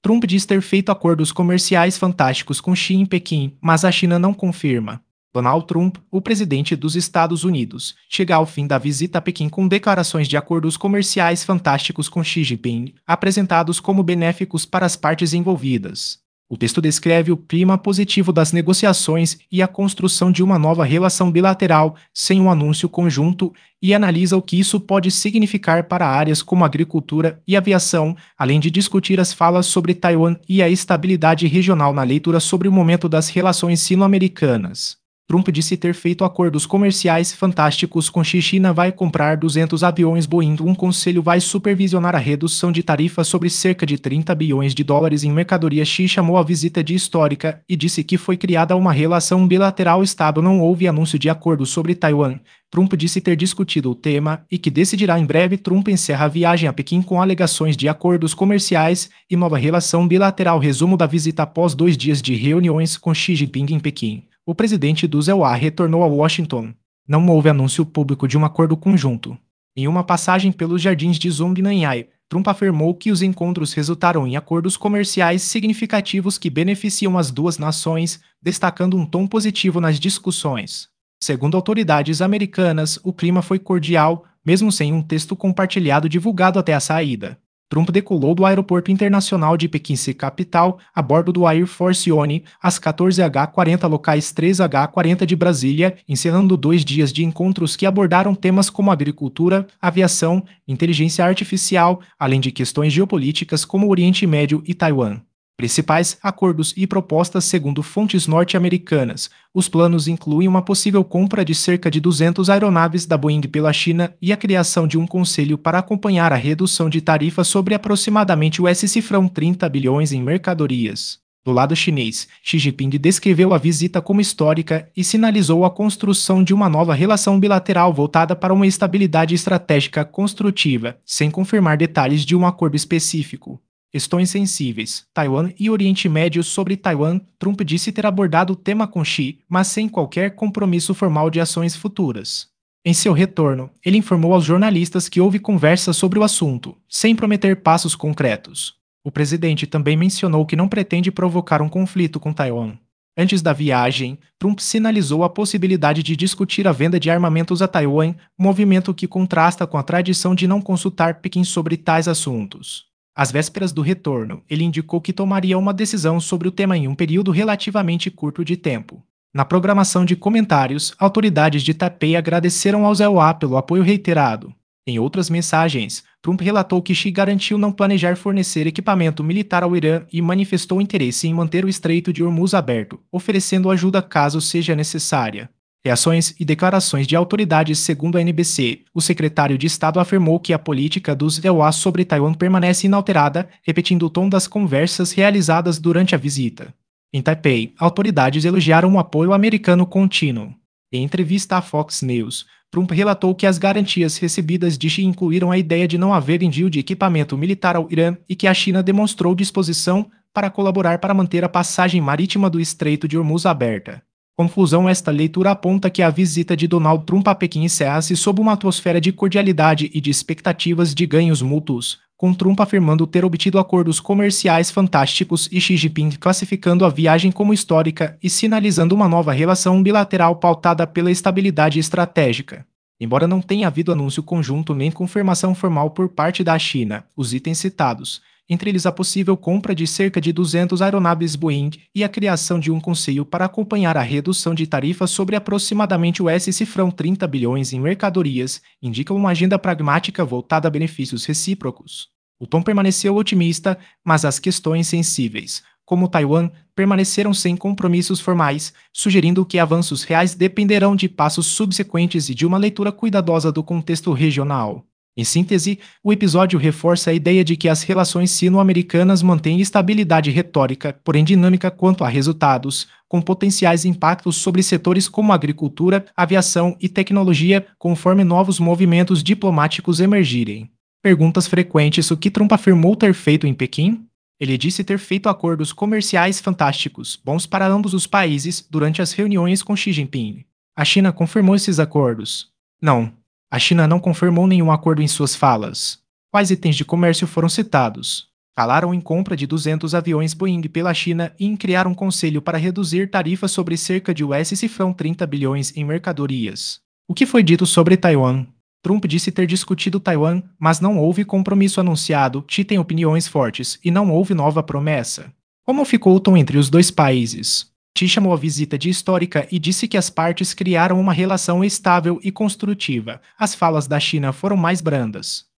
Trump diz ter feito acordos comerciais fantásticos com Xi em Pequim, mas a China não confirma. Donald Trump, o presidente dos Estados Unidos, chega ao fim da visita a Pequim com declarações de acordos comerciais fantásticos com Xi Jinping, apresentados como benéficos para as partes envolvidas. O texto descreve o clima positivo das negociações e a construção de uma nova relação bilateral sem um anúncio conjunto e analisa o que isso pode significar para áreas como agricultura e aviação, além de discutir as falas sobre Taiwan e a estabilidade regional na leitura sobre o momento das relações sino-americanas. Trump disse ter feito acordos comerciais fantásticos com Xi. China vai comprar 200 aviões Boeing. Um conselho vai supervisionar a redução de tarifas sobre cerca de 30 bilhões de dólares em mercadoria. Xi chamou a visita de histórica e disse que foi criada uma relação bilateral estável. Não houve anúncio de acordo sobre Taiwan. Trump disse ter discutido o tema e que decidirá em breve. Trump encerra a viagem a Pequim com alegações de acordos comerciais e nova relação bilateral. Resumo da visita após 2 dias de reuniões com Xi Jinping em Pequim. O presidente do ZEUA retornou a Washington. Não houve anúncio público de um acordo conjunto. Em uma passagem pelos jardins de Zhongnanhai, Trump afirmou que os encontros resultaram em acordos comerciais significativos que beneficiam as duas nações, destacando um tom positivo nas discussões. Segundo autoridades americanas, o clima foi cordial, mesmo sem um texto compartilhado divulgado até a saída. Trump decolou do Aeroporto Internacional de Pequim, capital, a bordo do Air Force One, às 14h40 locais 3h40 de Brasília, encerrando 2 dias de encontros que abordaram temas como agricultura, aviação, inteligência artificial, além de questões geopolíticas como o Oriente Médio e Taiwan. Principais acordos e propostas segundo fontes norte-americanas. Os planos incluem uma possível compra de cerca de 200 aeronaves da Boeing pela China e a criação de um conselho para acompanhar a redução de tarifas sobre aproximadamente US$ 30 bilhões em mercadorias. Do lado chinês, Xi Jinping descreveu a visita como histórica e sinalizou a construção de uma nova relação bilateral voltada para uma estabilidade estratégica construtiva, sem confirmar detalhes de um acordo específico. Questões sensíveis. Taiwan e Oriente Médio. Sobre Taiwan, Trump disse ter abordado o tema com Xi, mas sem qualquer compromisso formal de ações futuras. Em seu retorno, ele informou aos jornalistas que houve conversa sobre o assunto, sem prometer passos concretos. O presidente também mencionou que não pretende provocar um conflito com Taiwan. Antes da viagem, Trump sinalizou a possibilidade de discutir a venda de armamentos a Taiwan, movimento que contrasta com a tradição de não consultar Pequim sobre tais assuntos. Às vésperas do retorno, ele indicou que tomaria uma decisão sobre o tema em um período relativamente curto de tempo. Na programação de comentários, autoridades de Taipei agradeceram ao ZEUA pelo apoio reiterado. Em outras mensagens, Trump relatou que Xi garantiu não planejar fornecer equipamento militar ao Irã e manifestou interesse em manter o Estreito de Hormuz aberto, oferecendo ajuda caso seja necessária. Reações e declarações de autoridades. Segundo a NBC, o secretário de Estado afirmou que a política dos ZEUA sobre Taiwan permanece inalterada, repetindo o tom das conversas realizadas durante a visita. Em Taipei, autoridades elogiaram o apoio americano contínuo. Em entrevista à Fox News, Trump relatou que as garantias recebidas de Xi incluíram a ideia de não haver envio de equipamento militar ao Irã e que a China demonstrou disposição para colaborar para manter a passagem marítima do Estreito de Hormuz aberta. Conclusão. Esta leitura aponta que a visita de Donald Trump a Pequim encerra-se sob uma atmosfera de cordialidade e de expectativas de ganhos mútuos, com Trump afirmando ter obtido acordos comerciais fantásticos e Xi Jinping classificando a viagem como histórica e sinalizando uma nova relação bilateral pautada pela estabilidade estratégica. Embora não tenha havido anúncio conjunto nem confirmação formal por parte da China, os itens citados, entre eles a possível compra de cerca de 200 aeronaves Boeing e a criação de um conselho para acompanhar a redução de tarifas sobre aproximadamente US$ 30 bilhões em mercadorias, indicam uma agenda pragmática voltada a benefícios recíprocos. O tom permaneceu otimista, mas as questões sensíveis, como Taiwan, permaneceram sem compromissos formais, sugerindo que avanços reais dependerão de passos subsequentes e de uma leitura cuidadosa do contexto regional. Em síntese, o episódio reforça a ideia de que as relações sino-americanas mantêm estabilidade retórica, porém dinâmica quanto a resultados, com potenciais impactos sobre setores como agricultura, aviação e tecnologia, conforme novos movimentos diplomáticos emergirem. Perguntas frequentes. O que Trump afirmou ter feito em Pequim? Ele disse ter feito acordos comerciais fantásticos, bons para ambos os países, durante as reuniões com Xi Jinping. A China confirmou esses acordos? Não. A China não confirmou nenhum acordo em suas falas. Quais itens de comércio foram citados? Falaram em compra de 200 aviões Boeing pela China e em criar um conselho para reduzir tarifas sobre cerca de US cifrão 30 bilhões em mercadorias. O que foi dito sobre Taiwan? Trump disse ter discutido Taiwan, mas não houve compromisso anunciado. Xi tem opiniões fortes e não houve nova promessa. Como ficou o tom entre os dois países? Xi chamou a visita de histórica e disse que as partes criaram uma relação estável e construtiva. As falas da China foram mais brandas.